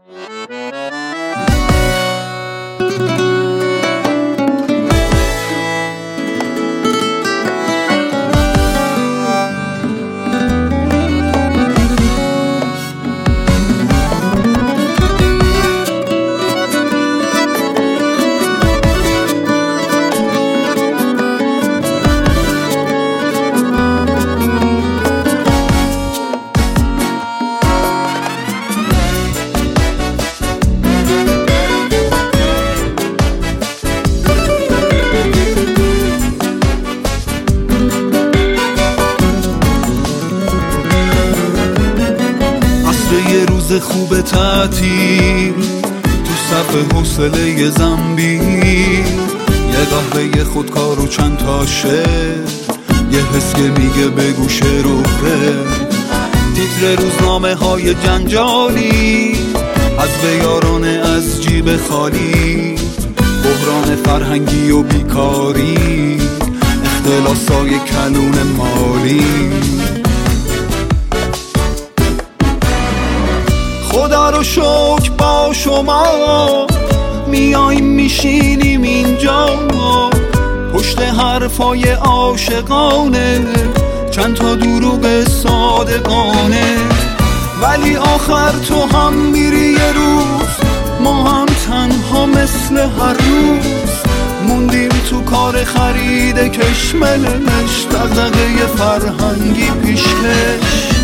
خوب تعطیل تو صف حوصله زنبیل، یه قهوه خودکار و چند تا شعر، یه حس که میگه بگو شعر و تیتر روزنامه های جنجالی از بیارانه از جیب خالی، بحران فرهنگی و بیکاری، اختلاسای کلون مالی. خدا رو شکر با شما میاییم میشینیم اینجا، پشت حرفای عاشقانه چند تا دروغ صادقانه، ولی آخر تو هم میری یه روز، ما هم تنها مثل هر روز موندیم تو کار خرید کشمش، دغدغه فرهنگی پیشکش.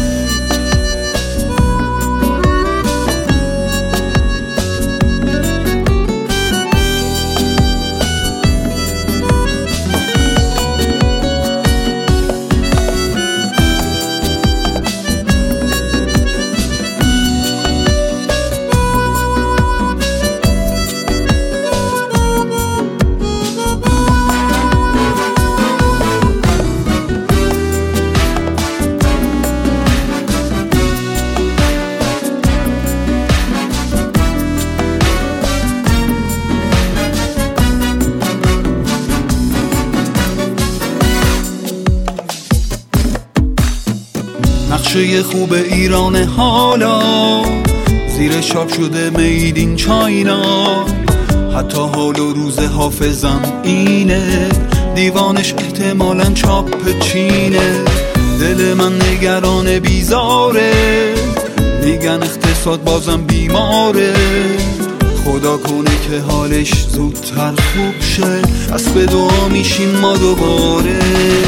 نقشه خوب ایران حالا زیر چاپ شده مید این چاینا، حتی حال و روز حافظم اینه، دیوانش احتمالاً چاپ چینه. دل من نگران بیزاره، میگن اقتصاد بازم بیماره، خدا کنه که حالش زودتر خوب شه، پس به دعا میشیم ما دوباره.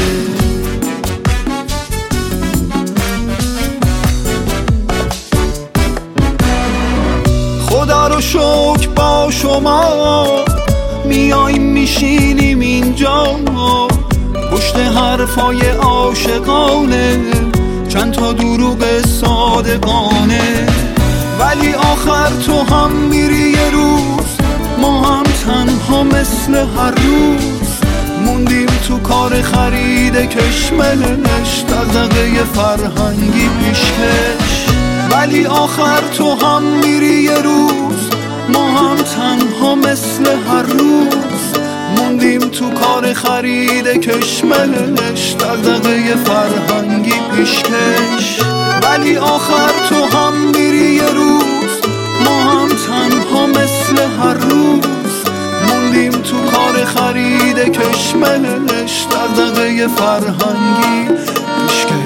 خدا رو شکر با شما میاییم میشینیم اینجا، پشت حرفای عاشقانه چند تا دروغ صادقانه، ولی آخر تو هم میری یه روز، ما هم تنها مثل هر روز موندیم تو کار خرید کشمش، دغدغه فرهنگی پیشکش. ولی آخر تو هم میری یه روز، ما هم تنها مثل هر روز موندیم تو کار خرید کشمش، دغدغه فرهنگی پیشکش. ولی آخر تو هم میری یه روز، ما هم تنها مثل هر روز موندیم تو کار خرید کشمش، دغدغه فرهنگی پیشکش.